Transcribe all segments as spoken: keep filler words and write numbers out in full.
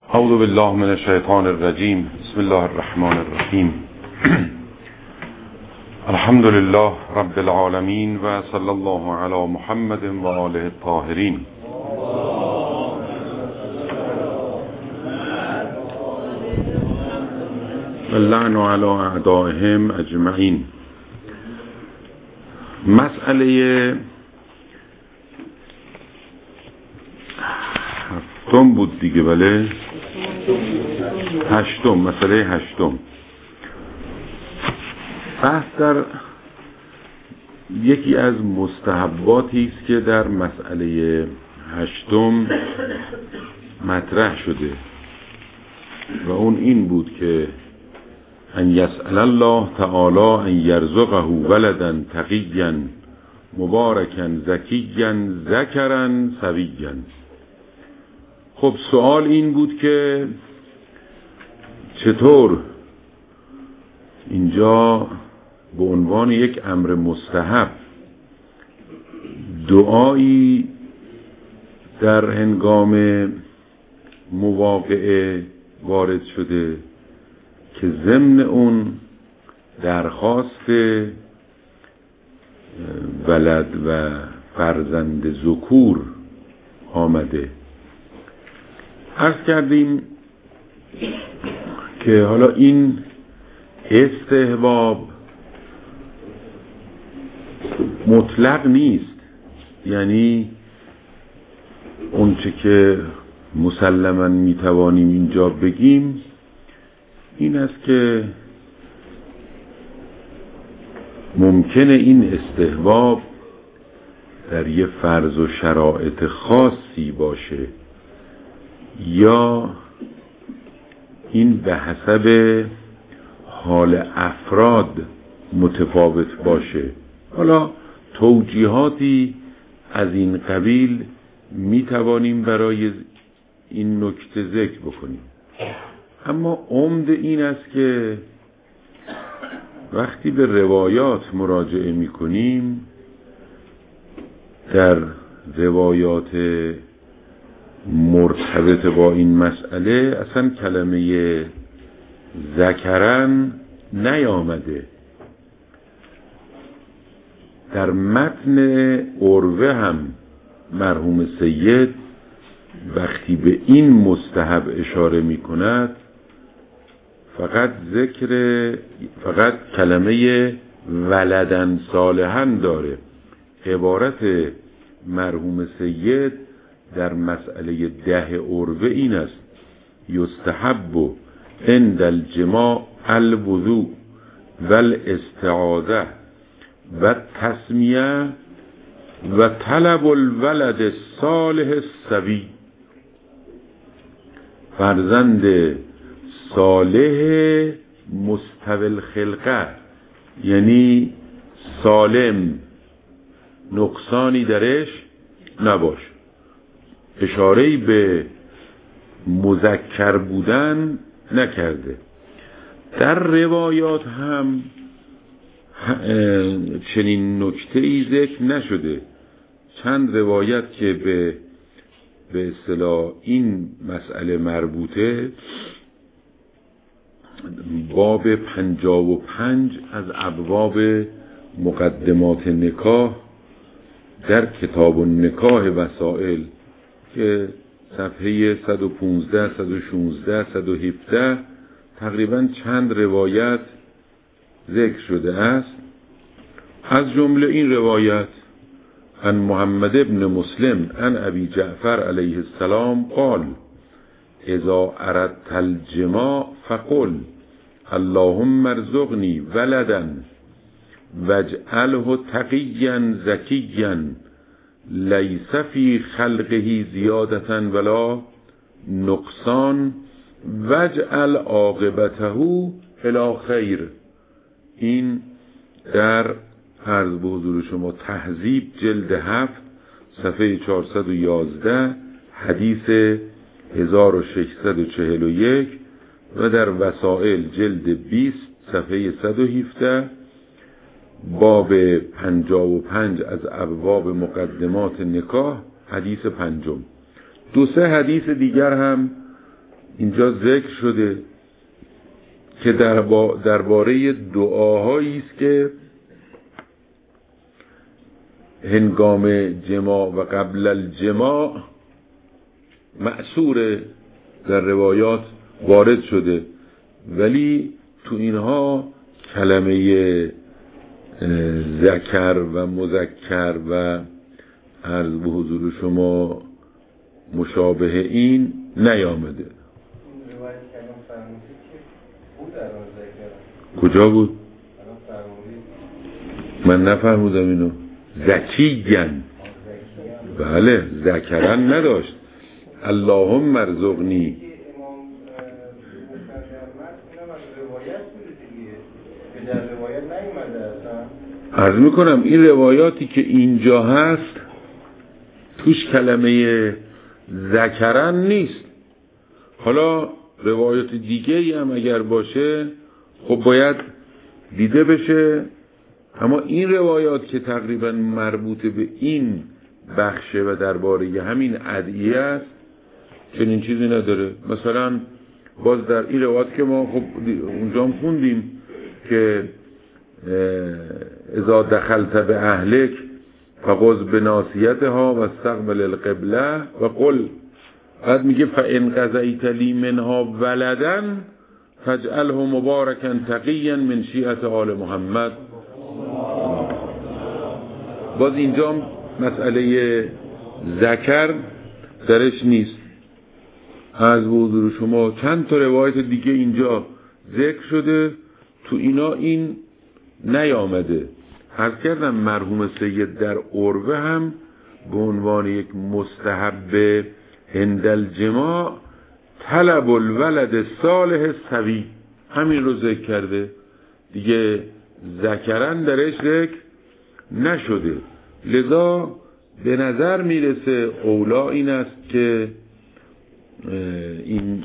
اعوذ بالله من الشیطان الرجیم. بسم الله الرحمن الرحیم. الحمد لله رب العالمین و صلی الله علی محمد و آله الطاهرین. و اللعن علی اعدائهم اجمعین. مسئله هفتم بود دیگه، بله هشتم، مسئله هشتم. بحث در یکی از مستحباتی است که در مسئله هشتم مطرح شده و اون این بود که ان یسأل الله تعالی ان یرزقه ولدا تقیا مبارکا زکیا ذکرا سویا. خب سوال این بود که چطور اینجا به عنوان یک امر مستحب دعایی در هنگام مواقعه وارد شده که ضمن اون درخواست ولد و فرزند ذکور آمده. عرض کردیم که حالا این استحباب مطلق نیست، یعنی اونچه که مسلماً میتوانیم اینجا بگیم این است که ممکنه این استحباب در یه فرض و شرایط خاصی باشه یا این به حسب حال افراد متفاوت باشه. حالا توجیهاتی از این قبیل می توانیم برای این نکته ذکر بکنیم، اما عمد این است که وقتی به روایات مراجعه می کنیم، در روایات مرتبط با این مسئله اصلا کلمه ذکرن نیامده. در متن عروه هم مرحوم سید وقتی به این مستحب اشاره می کند فقط ذکر فقط کلمه ولدن صالحا داره. عبارت مرحوم سید در مسئله ده عروه این است: یستحب عند الجماع الوضوء والاستعاذه و تسمیه و طلب الولد الصالح السوی. فرزند صالح مستوی الخلقه، یعنی سالم، نقصانی درش نباش. اشاره‌ای به مذکر بودن نکرده. در روایات هم چنین نکته‌ای ذکر نشده. چند روایت که به به اصطلاح این مسئله مربوطه، باب پنجاه و پنج از ابواب مقدمات نکاح در کتاب النکاح وسائل که صفحه صد و پانزده، صد و شانزده، صد و هفده تقریبا چند روایت ذکر شده است. از جمله این روایت عن محمد ابن مسلم عن ابی جعفر علیه السلام قال اذا اردت الجماع فقل اللهم ارزقني ولدا واجعله تقيا زكيا لیس فی خلقه زیادة ولا نقصان واجعل عاقبته الی خیر. این در عرض به حضور شما تهذیب جلد هفت صفحه چهارصد و یازده حدیث هزار و ششصد و چهل و یک و در وسائل جلد بیست صفحه صد و هفده باب پنجاه و پنج از ابواب مقدمات نکاح حدیث پنجم. دو سه حدیث دیگر هم اینجا ذکر شده که در با درباره دعاهایی است که هنگام جماع و قبل الجماع مأثور در روایات وارد شده، ولی تو اینها کلمه ذکر و مذکر و عرض به حضور شما مشابه این نیامده. کجا بود؟ من نفهمیدم اینو. زکیگن، بله ذکرن نداشت. اللهم ارزقنی، عرض میکنم این روایاتی که اینجا هست توش کلمه ذکرن نیست. حالا روایات دیگه هم اگر باشه خب باید دیده بشه، اما این روایات که تقریبا مربوط به این بخشه و درباره همین ادعیه است چنین چیزی نداره. مثلا باز در این روایات که ما خب اونجا هم خوندیم که اذا دخلت به اهلک فغض بناصیتها و استقبل القبله و قل، بعد میگه فان قضیت لی منها ولدا فاجعله مبارکا تقیا من شیعة آل محمد. باز اینجا مسئله ذکر درش نیست. از حضور شما چند تا روایت دیگه اینجا ذکر شده، تو اینا این نیامده. عرض کردم مرحوم سید در عروه هم به عنوان یک مستحب هند الجماع طلب الولد صالح سوی همین رو ذکر کرده دیگه، ذکرن درش ذکر نشده. لذا به نظر میرسه اولا این است که این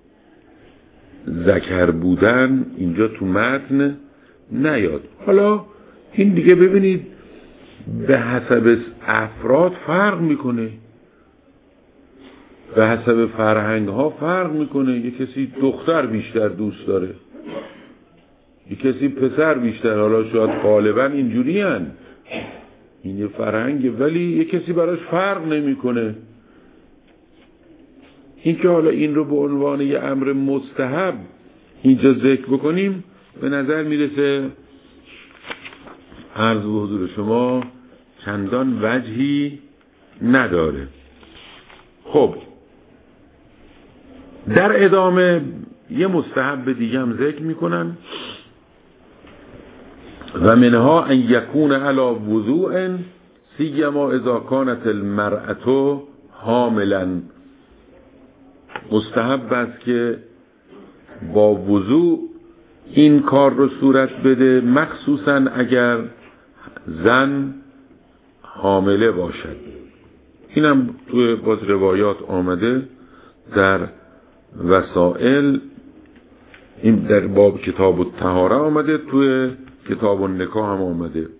ذکر بودن اینجا تو متن نیاد. حالا این دیگه ببینید به حسب افراد فرق میکنه، به حسب فرهنگ ها فرق میکنه. یک کسی دختر بیشتر دوست داره، یک کسی پسر بیشتر. حالا شاید غالبا اینجوری هن، این یه فرهنگه، ولی یک کسی براش فرق نمیکنه. این که حالا این رو به عنوان یه امر مستحب اینجا ذکر بکنیم به نظر میرسه عرض به حضور شما چندان وجهی نداره. خب در ادامه یه مستحب دیگه هم ذکر میکنن و منها ان یکون علی وضوء سیما اذا کانت المرأة حاملا. مستحب است که با وضوء این کار رو صورت بده، مخصوصا اگر زن حامله باشد. اینم توی باز روایات آمده در وسائل، این در باب کتاب الطهاره آمده، توی کتاب النکاح هم آمده،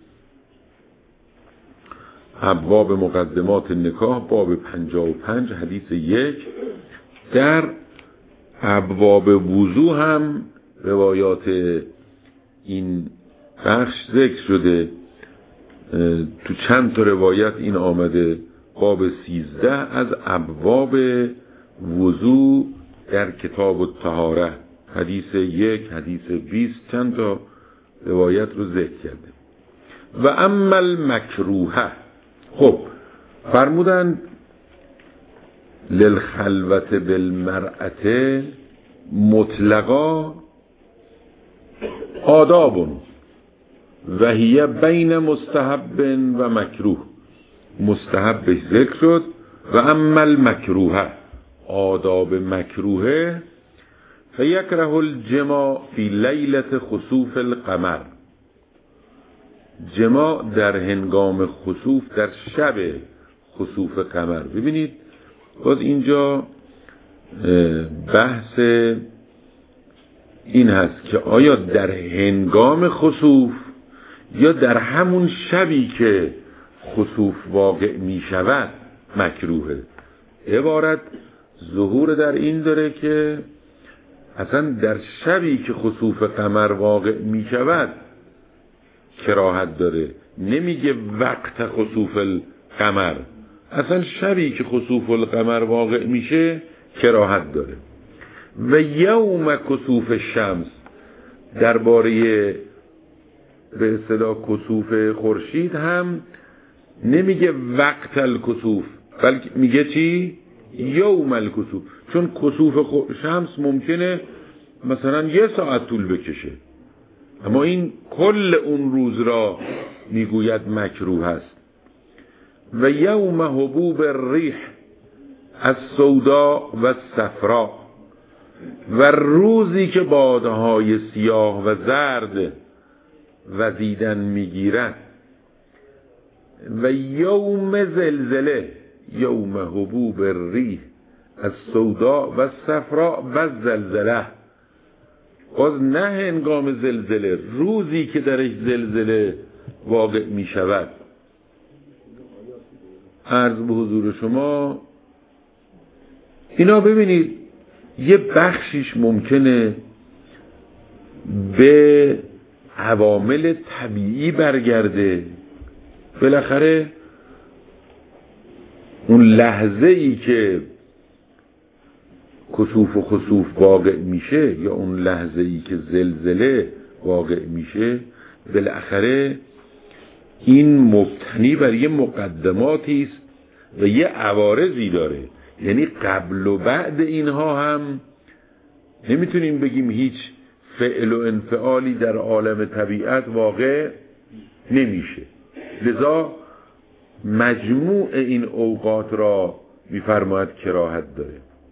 باب مقدمات نکاح باب پنجاه و پنج حدیث یک. در ابواب وضو هم روایات این بخش ذکر شده، تو چند تا روایت این آمده. باب سیزده از ابواب وضو در کتاب الطهاره حدیث یک، حدیث بیست، چند تا روایت رو ذکر کرده. و اما المکروه، خب فرمودن للخلوت بالمرأة مطلقا آداب و هی بین مستحب و مکروه. مستحب ذکر شد و اما المکروه، آداب مکروه، فیکره الجماع فی لیلة خسوف القمر. جماع در هنگام خسوف، در شب خسوف قمر. ببینید باز اینجا بحث این هست که آیا در هنگام خسوف یا در همون شبی که خسوف واقع می شود مکروهه. عبارت ظهور در این داره که اصلا در شبی که خسوف قمر واقع می شود کراهت داره، نمیگه وقت خسوف القمر، اصلا شبی که خسوف القمر واقع میشه کراهت داره. و یوم کسوف الشمس، درباره به اصطلاح کسوف خورشید هم نمیگه وقت الکسوف، بلکه میگه چی؟ یوم الکسوف، چون کسوف شمس ممکنه مثلا یه ساعت طول بکشه، اما این کل اون روز را میگوید مکروه است. و یوم حبوب الریح السوداء و الصفراء، و روزی که بادهای سیاه و زرد وزیدن میگیرد. و یوم زلزله، یوم حبوب الریح السوداء و الصفراء و زلزله، باز نه هنگام زلزله، روزی که درش زلزله واقع می شود. عرض به حضور شما اینا ببینید یه بخشیش ممکنه به عوامل طبیعی برگرده، بالاخره اون لحظه ای که کسوف و خسوف واقع میشه یا اون لحظه ای که زلزله واقع میشه، بالاخره این مبتنی بر یه مقدماتی است و یه عوارضی داره، یعنی قبل و بعد اینها هم نمیتونیم بگیم هیچ فعل و انفعالی در عالم طبیعت واقع نمیشه. لذا مجموع این اوقات را میفرماید کراهت داره.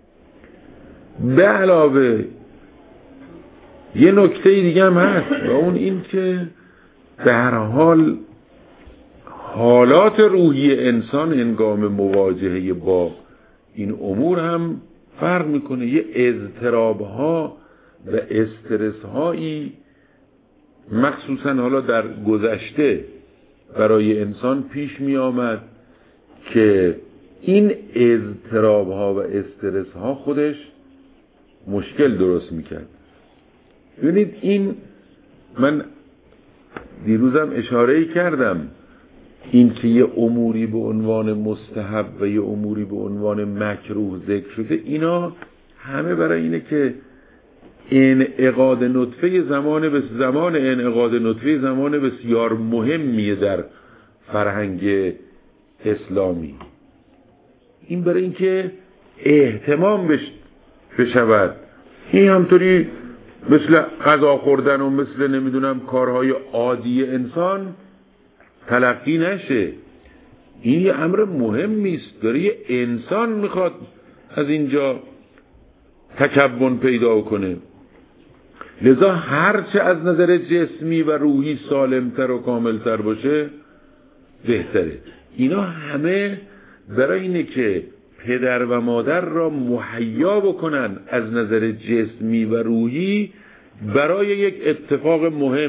به علاوه یه نکته دیگه هم هست و اون این که به هر حال حالات روحی انسان هنگام مواجهه با این امور هم فرق میکنه. یه اضطراب ها و استرس هایی مخصوصا حالا در گذشته برای انسان پیش می آمد که این اضطراب ها و استرس ها خودش مشکل درست میکرد. ببینید این من دیروزم اشاره کردم، این که یه اموری به عنوان مستحب و یه اموری به عنوان مکروه ذکر شده، اینا همه برای اینه که انعقاد نطفه زمان به زمان انعقاد نطفه زمان بسیار مهمیه در فرهنگ اسلامی. این برای اینکه اهتمام بش بشود، این همطوری مثل غذا خوردن و مثل نمیدونم کارهای عادی انسان تلقی نشه. این یه امر مهمی است، داره یه انسان میخواد از اینجا تکون پیدا کنه. لذا هرچه از نظر جسمی و روحی سالمتر و کاملتر باشه بهتره. اینا همه برای اینه که پدر و مادر را مهیا بکنن از نظر جسمی و روحی برای یک اتفاق مهم.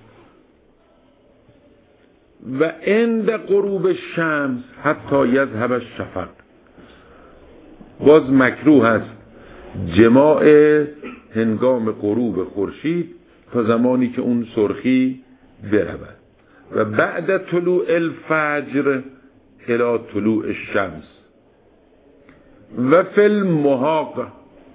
و عند غروب الشمس حتی یذهب الشفق، باز مکروه است جماع هنگام غروب خورشید تا زمانی که اون سرخی برود. و بعد طلوع الفجر الی طلوع الشمس. و فی المحاق،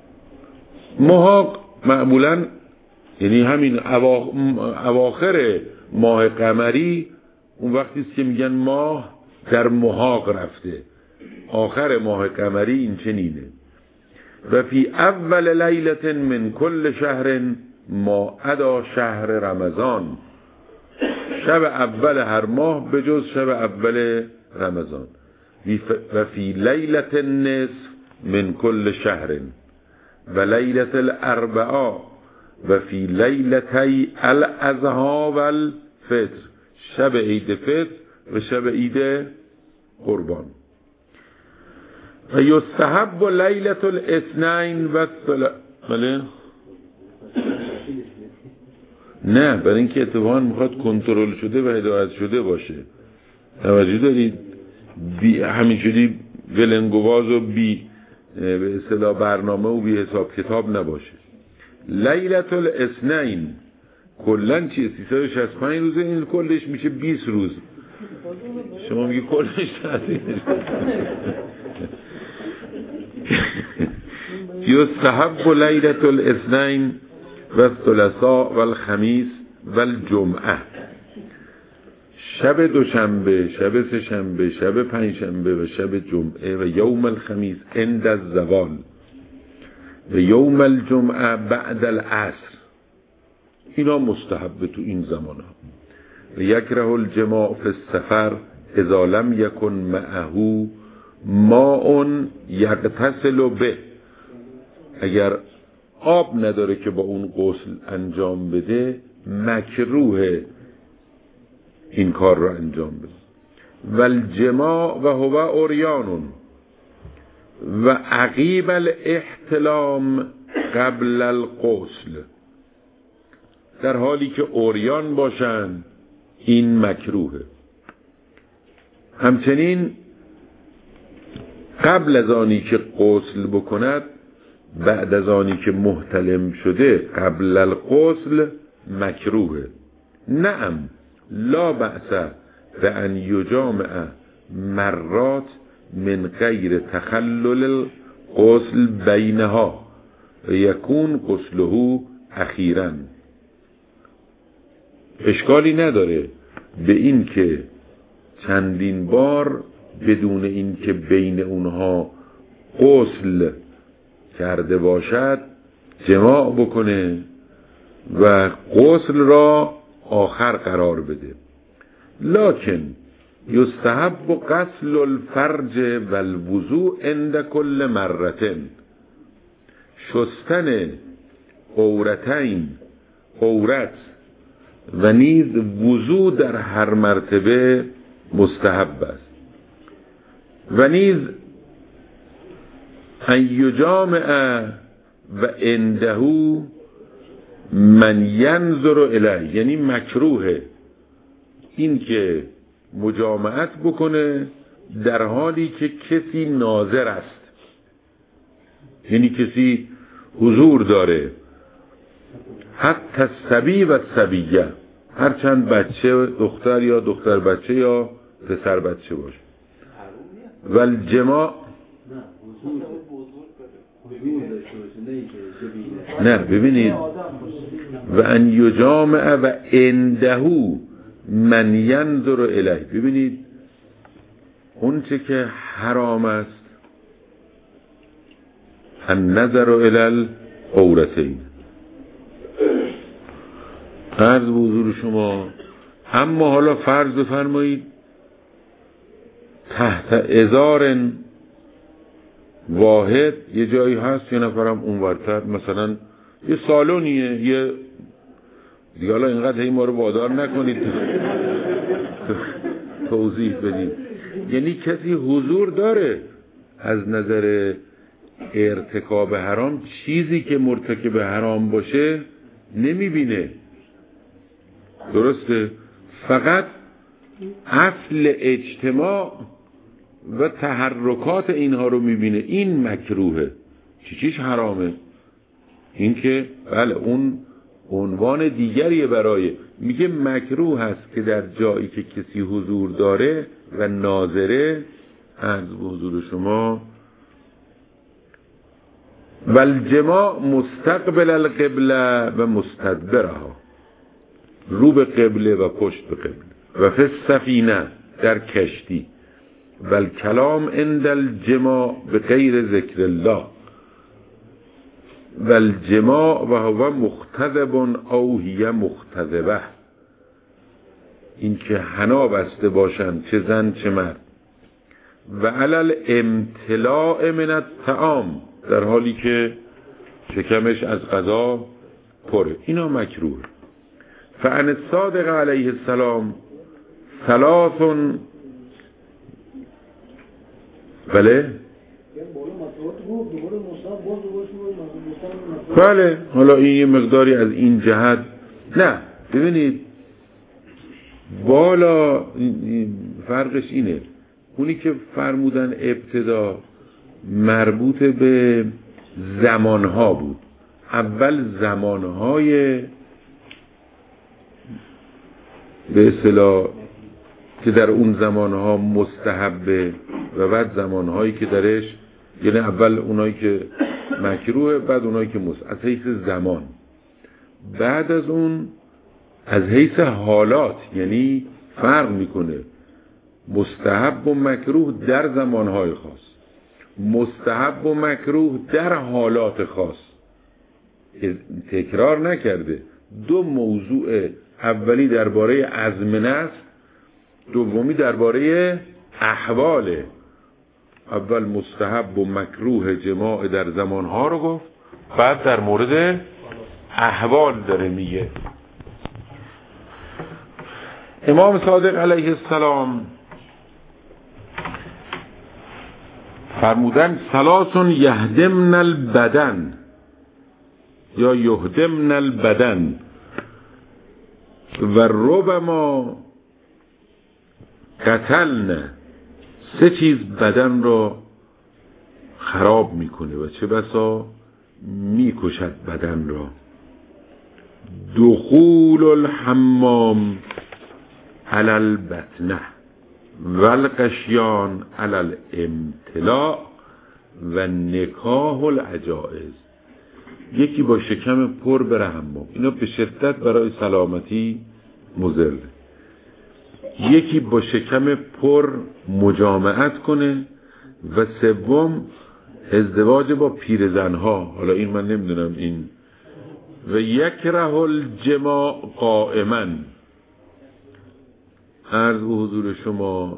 محاق معمولا یعنی همین اواخر ماه قمری، اون وقتی است که میگن ماه در محاق رفته، آخر ماه قمری این چنینه. و فی اول لیلة من کل شهر ما عدا شهر رمضان، شب اول هر ماه به جز شب اول رمضان. و فی لیلة النصف من کل شهر و لیلة الاربعاء و فی لیلتی الاضحی و الفطر، شب عید فطر و شب عید قربان. و یستحب لیلة الاثنین و الثلاث. بله نه، برای اینکه اتفاقا میخواد کنترل شده و هدایت شده باشه. توجه دارید؟ بی همینجوری ولنگواز و بی به اصطلاح برنامه و بی حساب کتاب نباشه. لیلة الاثنین کلن چیه؟ سیصد و شصت و پنج روزه، این کلش میشه بیست روز. شما میگی کلش تعطیلش یستحب لیلة الاثنین و الثلاثاء و الخمیس و الجمعه، شب دوشنبه، شب سه شنبه، شب پنج شنبه و شب جمعه و یوم الخمیس عند الزوال و یوم الجمعه بعد العصر. اینا مستحب تو این زمان ها. و یکره الجماع فی السفر اذا لم یکن معه ماء یغتسل به، اگر آب نداره که با اون غسل انجام بده مکروه این کار را انجام بده. و الجماع و هو عریان و عقیب الاحتلام قبل الغسل، در حالی که عریان باشن این مکروهه. همچنین قبل از آنی که غسل بکند، بعد از آنی که محتلم شده قبل الغسل مکروهه. نعم لا بأس بأن یجامع مرات من غیر تخلل الغسل بینها و یکون غسله اخیراً. اشکالی نداره به این که چندین بار بدون این که بین اونها غسل کرده باشد جماع بکنه و غسل را آخر قرار بده. لکن یستحب غسل الفرج و الوضوء عند کل مرتين، شستن عورتین عورت و نیز وضو در هر مرتبه مستحب است. و نیز ان یجامع و عنده من ینظر الیه، یعنی مکروه این که مجامعت بکنه در حالی که کسی ناظر است، یعنی کسی حضور داره. حتی الصبی و الصبیه، هرچند بچه دختر یا دختر بچه یا پسر بچه باشه. و الجماع نه ببینید و ان یجامع و عنده من ینظر الیه، ببینید اون چه که حرام است النظر الی العورتین. فرض به حضور شما، اما حالا فرض بفرمایید تحت ازار واحد یه جایی هست، یه نفرم اونورتر، مثلا یه سالونیه، یه دیگه، حالا اینقدر هی ما رو وادار نکنید توضیح بدید. یعنی کسی حضور داره از نظر ارتکاب حرام، چیزی که مرتکب حرام باشه نمیبینه، درسته؟ فقط اصل اجتماع و تحرکات اینها رو میبینه، این مکروهه. چی چیش حرامه؟ این که بله اون عنوان دیگریه برای، میگه مکروه هست که در جایی که کسی حضور داره و ناظره، از حضور شما و الجماع مستقبل القبله و مستدبرها، رو به قبله و پشت به قبله. و فی السفینه، در کشتی. و الکلام عند الجماع به غیر ذکر الله و الجماع و هو مختذب او هی مختذبه، این که حنا بسته باشند چه زن چه مرد. و علل امتلاء من الطعام، در حالی که شکمش از غذا پره، اینا مکروه. فعن الصادق علیه السلام ثلاث، بله بله حالا این یه مقداری از این جهت. نه ببینید بالا فرقش اینه، اونی که فرمودن ابتدا مربوط به زمانها بود. اول زمانهای به اصطلاح که در اون زمانها مستحبه و بعد زمانهایی که درش، یعنی اول اونایی که مکروه، بعد اونایی که مستحب، از حیث زمان. بعد از اون از حیث حالات، یعنی فرق میکنه مستحب و مکروه در زمانهای خاص، مستحب و مکروه در حالات خاص. تکرار نکرده. دو موضوع، اولی درباره ازمنه است، دومی درباره احواله. اول مستحب و مکروه جماع در زمانها رو گفت، بعد در مورد احوال داره میگه. امام صادق علیه السلام فرمودن ثلاث یهدمن البدن یا یهدمن البدن و ربما قتلن. سه چیز بدن را خراب میکنه و چه بسا میکشد بدن را. دخول الحمام علی البطنه و الغشیان علی الامتلاء و نکاح العجائز. یکی با شکم پر بره حمام، اینا به شدت برای سلامتی مضر. یکی با شکم پر مجامعت کنه و سوم ازدواج با پیرزنها. حالا این من نمیدونم این. و یکره الجماع قائما. عرض به حضور شما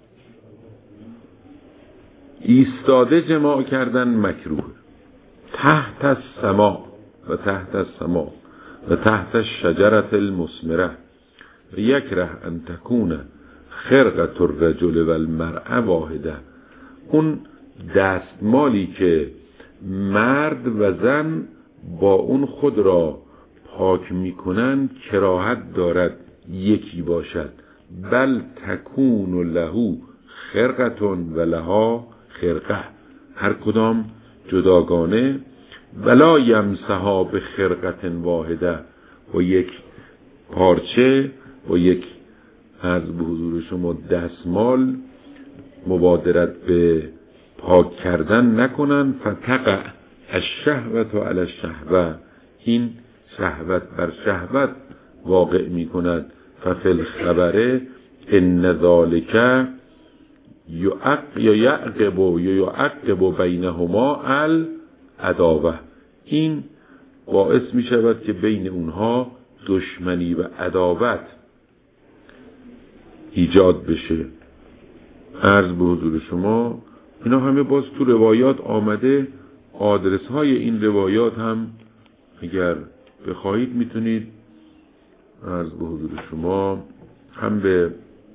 ایستاده جماع کردن مکروه. تحت السماء و تحت السماء و تحت الشجرة المثمرة و یکره ان تکون خرقة الرجل و المرأة واحده. اون دستمالی که مرد و زن با اون خود را پاک میکنن کراهت دارد یکی باشد. بل تکون له خرقة و لها خرقه، هر کدام جداگانه. ولا یمسها به خرقة واحده، و یک پارچه و یک عرض به حضور شما دستمال مبادرت به پاک کردن نکنن. فتقع الشهوة علی الشهوة، این شهوت بر شهوت واقع می کند. ففی الخبر ان ذالک یعقب و یعقب بینهما العداوه، این باعث می شود که بین اونها دشمنی و عداوت ایجاد بشه. عرض به حضور شما اینا همه باز تو روایات آمده. آدرس های این روایات هم اگر بخواهید میتونید عرض به حضور شما هم به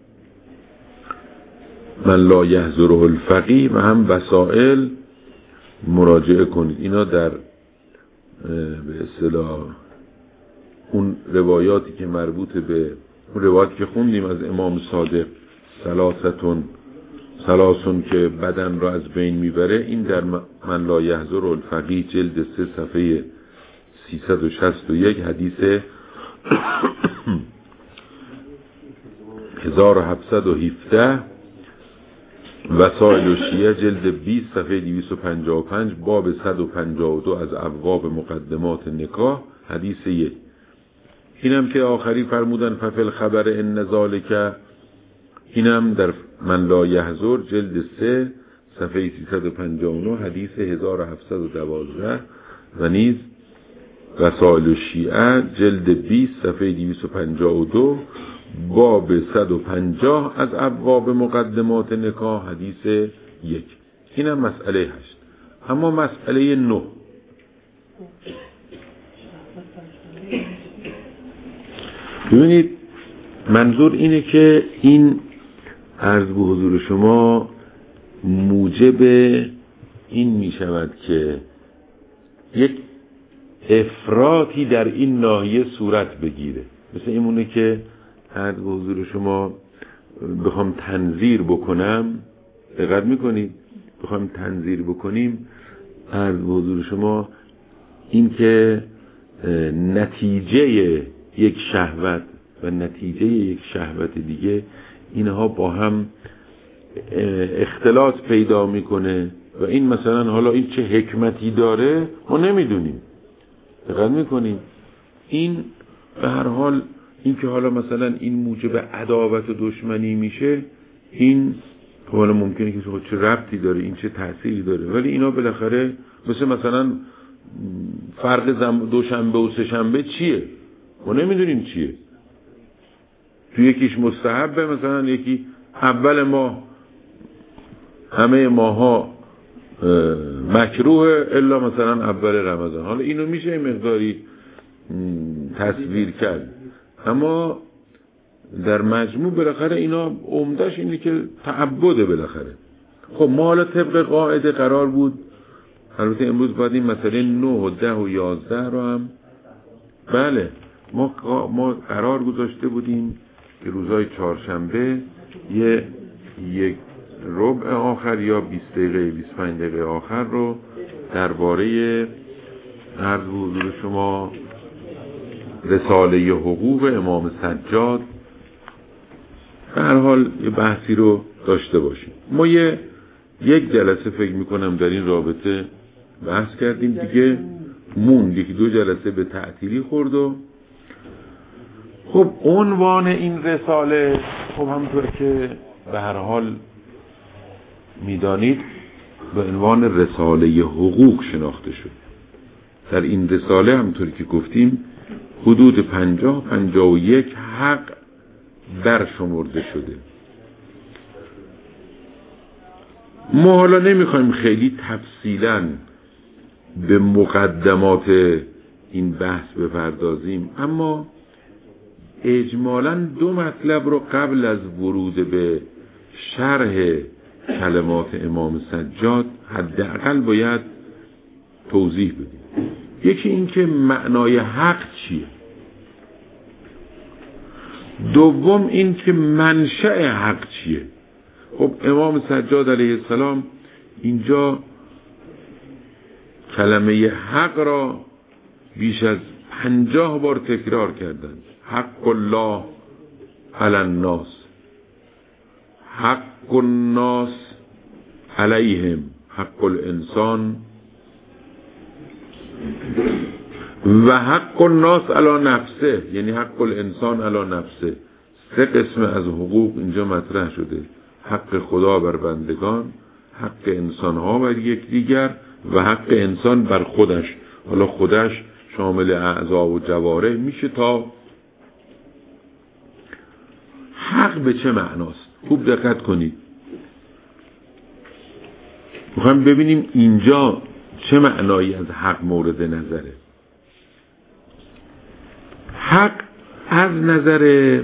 من لا یحضره الفقیه و هم وسائل مراجعه کنید. اینا در به اصطلاح اون روایاتی که مربوط به اون روایاتی که خوندیم از امام صادق ثلاثتون ثلاثون که بدن را از بین میبره، این در من لا یحضره الفقیه جلد سه صفحه سیصد و شصت و یک حدیث هزار و هفتصد و هفده، وسائل الشیعه جلد بیست صفحه دویست و پنجاه و پنج باب صد و پنجاه و دو از ابواب مقدمات نکاح حدیث یک. اینم که آخری فرمودن ففی الخبر ان ذالک، اینم در من لا یحضر جلد سه صفحه سیصد و پنجاه و نه حدیث هزار و هفتصد و دوازده و نیز وسائل الشیعه جلد بیست صفحه دویست و پنجاه و دو باب صد و پنجاه از ابواب مقدمات نکاح حدیث یک. اینم مسئله هشت. اما مسئله نه، ببینید منظور اینه که این عرض به حضور شما موجب این می شود که یک افراطی در این ناحیه صورت بگیره. مثل اینونه که عرض به حضور شما بخوام تنظیر بکنم، دقت میکنید بخوایم تنظیر بکنیم از حضور شما این که نتیجه یک شهوت و نتیجه یک شهوت دیگه اینها با هم اختلاط پیدا میکنه و این مثلا حالا این چه حکمتی داره ما نمیدونیم. دقت میکنیم این به هر حال این که حالا مثلا این موجب عداوت و دشمنی میشه، این حالا ممکنه که چه ربطی داره، این چه تأثیری داره، ولی اینا بالاخره مثل مثلا فرق دوشنبه و سه شنبه چیه ما نمیدونیم چیه. تو یکیش مستحبه مثلا، یکی اول ماه همه ماها مکروه الا مثلا اول رمضان. حالا اینو میشه مقداری تصویر کرد، اما در مجموع بالاخره اینا عمدهش اینه که تعبده بالاخره. خب ما حالا طبق قاعده قرار بود، البته امروز باید این مسئله نه و ده و یازده رو هم بله ما ما قرار گذاشته بودیم که روزهای چهارشنبه یه یک ربع آخر یا بیست دقیقه بیست و پنج دقیقه آخر رو درباره عرض حضور شما رساله حقوق امام سجاد به هر حال یه بحثی رو داشته باشیم. ما یه یک جلسه فکر میکنم در این رابطه بحث کردیم دیگه، موند یکی دو جلسه به تعطیلی خورد. و خب عنوان این رساله خب همونطور که به هر حال میدانید به عنوان رساله حقوق شناخته شد. در این رساله همونطور که گفتیم حدود پنجاه پنجاه و یک حق برشمرده شده. ما حالا نمیخوایم خیلی تفصیلاً به مقدمات این بحث بپردازیم، اما اجمالاً دو مطلب رو قبل از ورود به شرح کلمات امام سجاد حداقل باید توضیح بدیم. یکی این که معنای حق چیه، دوم این که منشأ حق چیه. خب امام سجاد علیه السلام اینجا کلمه حق را بیش از پنجاه بار تکرار کردند. حق الله علی الناس، حق الناس علیهم، حق الانسان و حق الناس علی نفسه، یعنی حق الانسان علی نفسه. سه قسم از حقوق اینجا مطرح شده: حق خدا بر بندگان، حق انسان ها بر یکدیگر و حق انسان بر خودش. حالا خودش شامل اعضا و جوارح میشه. تا حق به چه معناست خوب دقت کنید. میخوایم ببینیم اینجا چه معنایی از حق مورد نظره. حق از نظر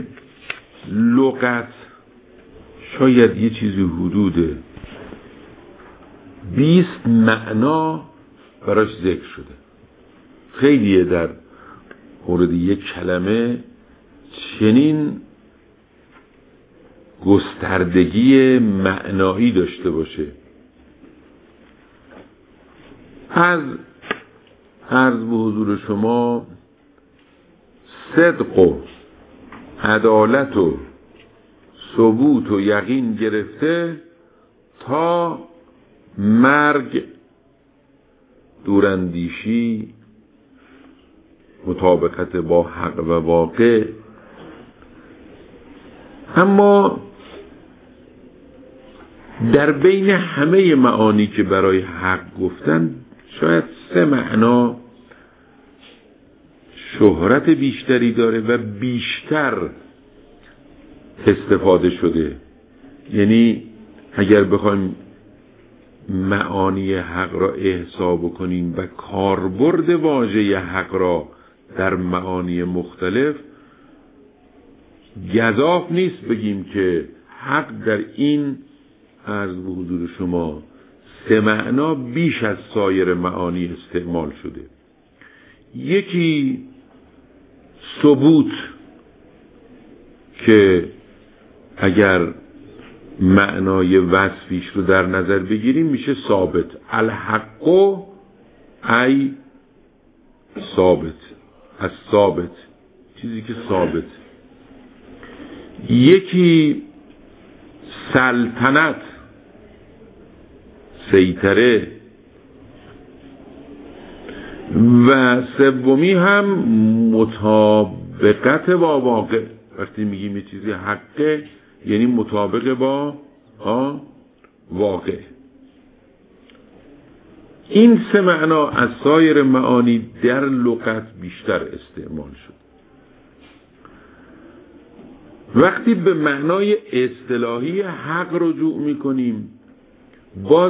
لغت شاید یه چیزی حدود بیست معنا براش ذکر شده. خیلیه در مورد یک کلمه چنین گستردگی معنایی داشته باشه. از عرض به حضور شما صدق و عدالت و ثبوت و یقین گرفته تا مرگ، دوراندیشی، مطابقت با حق و واقع. اما در بین همه معانی که برای حق گفتن شاید سه معنا شهرت بیشتری داره و بیشتر استفاده شده. یعنی اگر بخوایم معانی حق را احصا بکنیم و کاربرد واژه حق را در معانی مختلف، گزاف نیست بگیم که حق در این عرض به حضور شما سه معنا بیش از سایر معانی استعمال شده. یکی ثبوت، که اگر معنای وصفیش رو در نظر بگیریم میشه ثابت. الحق ای ثابت، از ثابت، چیزی که ثابت. یکی سلطنت، سیطره، و سومی هم مطابقت با واقع. وقتی میگیم یه چیزی حقه یعنی مطابق با واقع. این سه معنا از سایر معانی در لغت بیشتر استعمال شد. وقتی به معنای اصطلاحی حق رجوع میکنیم، باز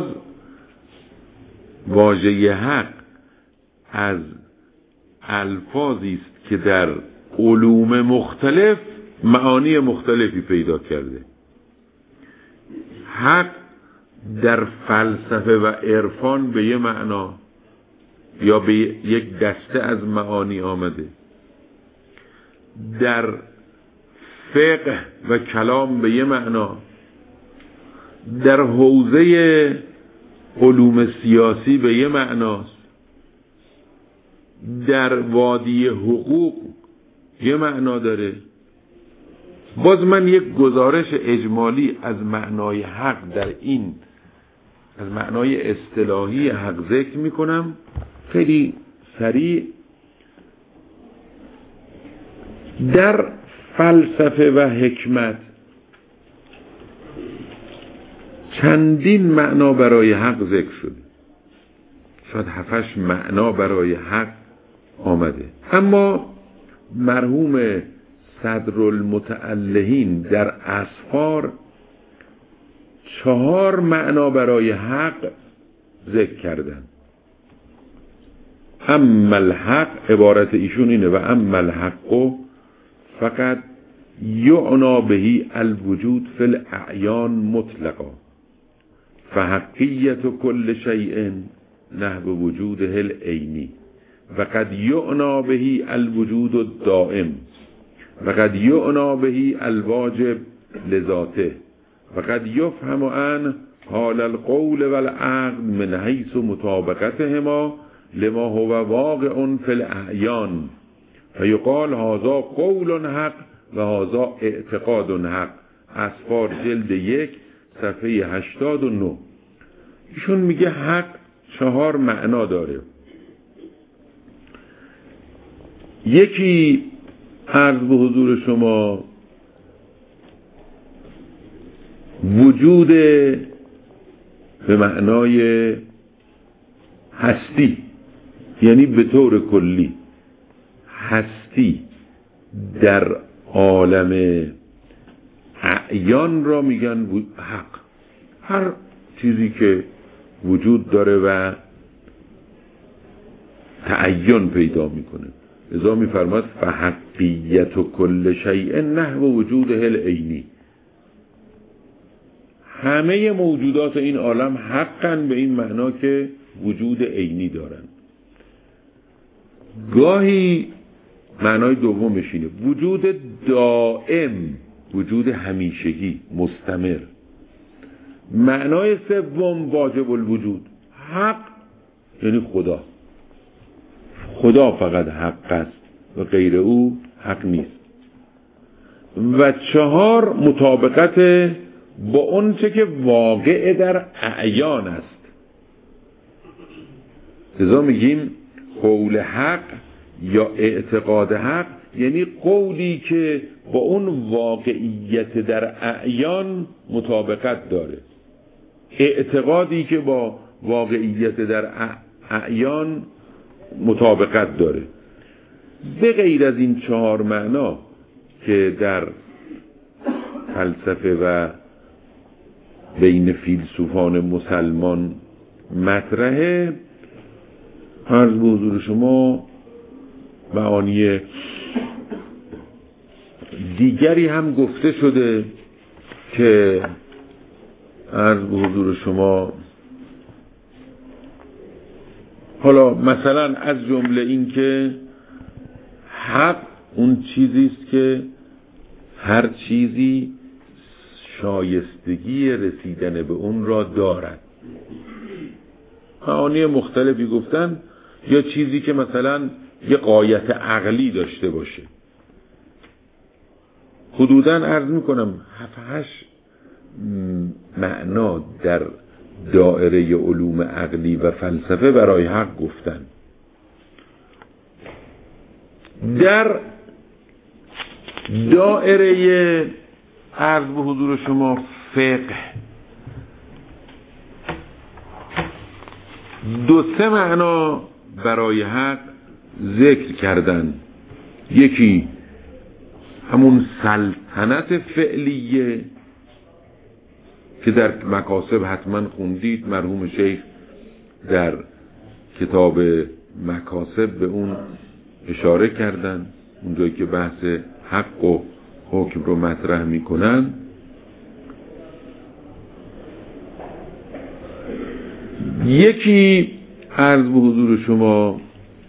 واژه حق از الفاظی است که در علوم مختلف معانی مختلفی پیدا کرده. حق در فلسفه و عرفان به یه معنا یا به یک دسته از معانی آمده، در فقه و کلام به یه معنا، در حوزه علوم سیاسی به یه معناست، در وادی حقوق یه معنا داره. باز من یک گزارش اجمالی از معنای حق در این، از معنای اصطلاحی حق ذکر میکنم خیلی سریع. در فلسفه و حکمت چندین معنا برای حق ذکر شده، شاید هفتش معنا برای حق آمده، اما مرحوم صدرالمتألهین در اسفار چهار معنا برای حق ذکر کردن. اما الحق، عبارت ایشون اینه، و اما الحق فقط یعنا بهی الوجود فی الاعیان مطلقا فحقیت کل شیء نحو وجوده العینی و قد یعنا بهی الوجود الدائم و قد یعنا بهی الواجب لذاته و قد یفهم عن حال القول والعقل من حیث مطابقتهما لما هو واقع فی الاعیان فیقال هذا قول حق و هذا اعتقاد حق. اسفار جلد یک صفحه هشتاد و نه. ایشون میگه حق چهار معنا داره. یکی عرض به حضور شما وجود به معنای هستی، یعنی به طور کلی هستی در عالم اعیان را میگن حق. هر چیزی که وجود داره و تعین پیدا میکنه. لذا میفرماد فحقیت و کل شیء نحو وجوده العینی. همه موجودات این عالم حقن به این معنا که وجود عینی دارن. گاهی معنای دومش اینه وجود دائم، وجود همیشگی مستمر. معنای سوم واجب الوجود، حق یعنی خدا. خدا فقط حق است و غیر او حق نیست. و چهار مطابقت با اون چه که واقع در اعیان است. لذا میگیم قول حق یا اعتقاد حق یعنی قولی که با اون واقعیت در اعیان مطابقت داره، اعتقادی که با واقعیت در اعیان مطابقت داره. به غیر از این چهار معنا که در فلسفه و بین فیلسوفان مسلمان مطرحه، عرض به حضور شما معانی دیگری هم گفته شده که عرض به حضور شما حالا مثلا از جمله این که حق اون چیزی است که هر چیزی شایستگی رسیدن به اون را دارد. معانی مختلفی گفتن، یا چیزی که مثلا یه غایت عقلی داشته باشه. حدوداً عرض میکنم هفت هشت معنا در دایره علوم عقلی و فلسفه برای حق گفتن. در دایره عرض به حضور شما فقه دو سه معنا برای حق ذکر کردن. یکی همون سلطنت فعلیه که در مکاسب حتما خوندید، مرحوم شیخ در کتاب مکاسب به اون اشاره کردن، اونجایی که بحث حق و حکم رو مطرح میکنن. یکی عرض به حضور شما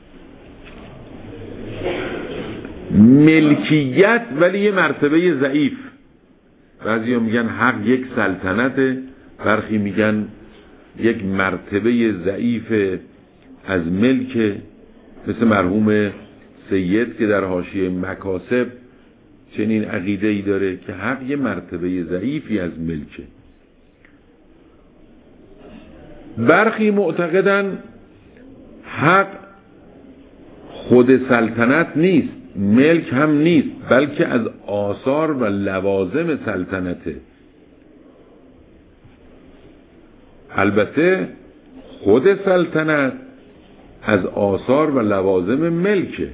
ملکیت، ولی یه مرتبه ضعیف. بعضی ها میگن حق یک سلطنته، برخی میگن یک مرتبه ضعیف از ملک، مثل مرحوم سید که در حاشیه مکاسب چنین عقیده ای داره که حق یه مرتبه ضعیفی از ملکه. برخی معتقدن حق خود سلطنت نیست، ملک هم نیست، بلکه از آثار و لوازم سلطنته. البته خود سلطنت از آثار و لوازم ملکه،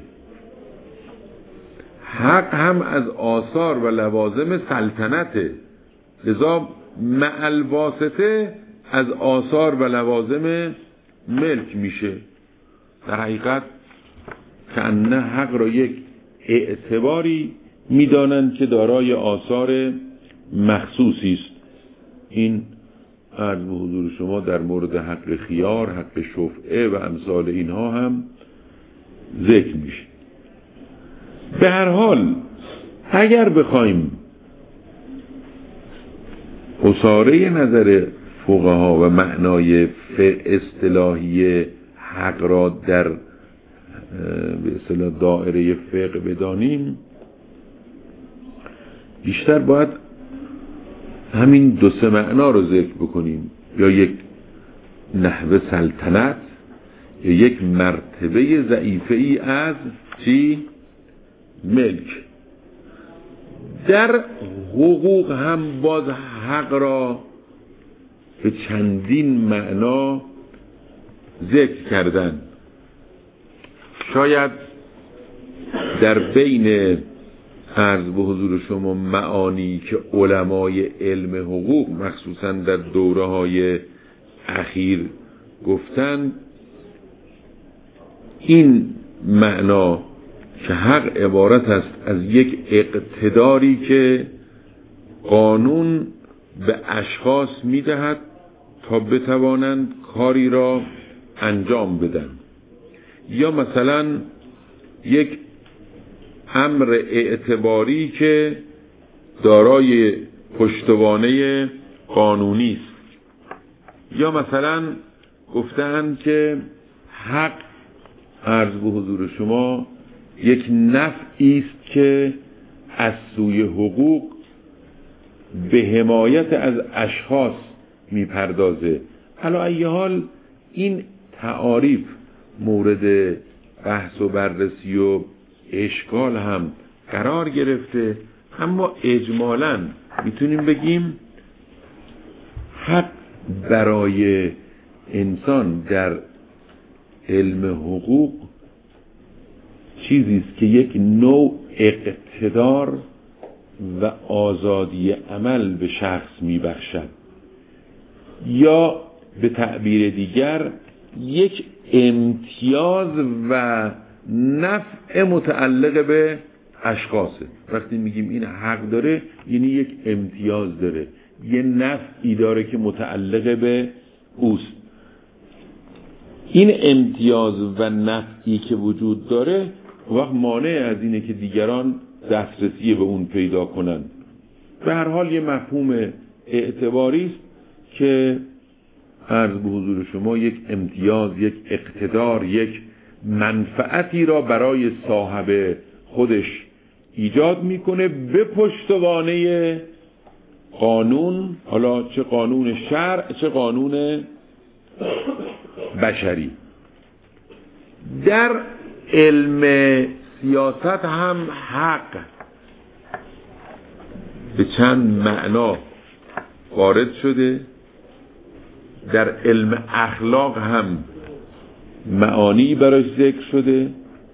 حق هم از آثار و لوازم سلطنته، لذا مع الواسطه از آثار و لوازم ملک میشه. در حقیقت کأنه حق را یک اعتباری میدانند که دارای آثار مخصوصی است. این عرض به حضور شما در مورد حق خیار، حق شفعه و امثال اینها هم ذکر میشه. به هر حال اگر بخوایم اصاره نظر فقها و معنای اصطلاحی حق را در به اصطلاح دایره فقه بدانیم، بیشتر باید همین دو سه معنا رو ذکر بکنیم، یا یک نحوه سلطنت یا یک مرتبه ضعیفه ای از چی؟ ملک. در حقوق هم باز حق را به چندین معنا ذکر کردن. شاید در بین عرض به حضور شما معانی که علمای علم حقوق مخصوصا در دوره های اخیر گفتن، این معنا که حق عبارت است از یک اقتداری که قانون به اشخاص میدهد تا بتوانند کاری را انجام بدن، یا مثلا یک امر اعتباری که دارای پشتوانه قانونی است، یا مثلا گفتند که حق عرض به حضور شما یک نفعی است که از سوی حقوق به حمایت از اشخاص میپردازه. علی ای حال این تعاریف مورد بحث و بررسی و اشکال هم قرار گرفته، اما اجمالاً میتونیم بگیم حق برای انسان در علم حقوق چیزی است که یک نوع اقتدار و آزادی عمل به شخص میبخشد، یا به تعبیر دیگر یک امتیاز و نفع متعلق به اشخاصه. وقتی میگیم این حق داره یعنی یک امتیاز داره، یه نفعی داره که متعلق به اوست. این امتیاز و نفعی که وجود داره وقت مانع از اینه که دیگران دسترسی به اون پیدا کنن. به هر حال یه مفهوم اعتباری است که عرض به حضور شما یک امتیاز، یک اقتدار، یک منفعتی را برای صاحب خودش ایجاد میکنه به پشتوانه قانون، حالا چه قانون شرع چه قانون بشری. در علم سیاست هم حق به چند معنا وارد شده، در علم اخلاق هم معانی براش ذکر شده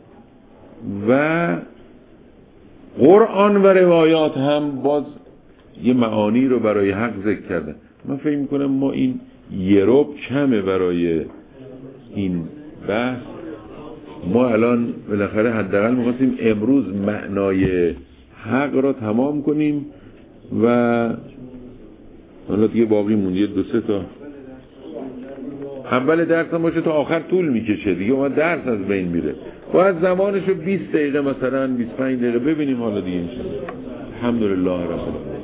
و قرآن و روایات هم باز یه معانی رو برای حق ذکر کرده. من فکر میکنم ما این یه ربع کمه برای این بحث. ما الان بالاخره حداقل می‌خواستیم امروز معنای حق را تمام کنیم و حالا دیگه باقی مونده دو سه تا. اول درس هم باشه تا آخر طول میکشه دیگه، ما درس از بین میره. باید زمانشو بیست دقیقه مثلا بیست و پنج دقیقه ببینیم حالا دیگه. الحمدلله رب العالمین.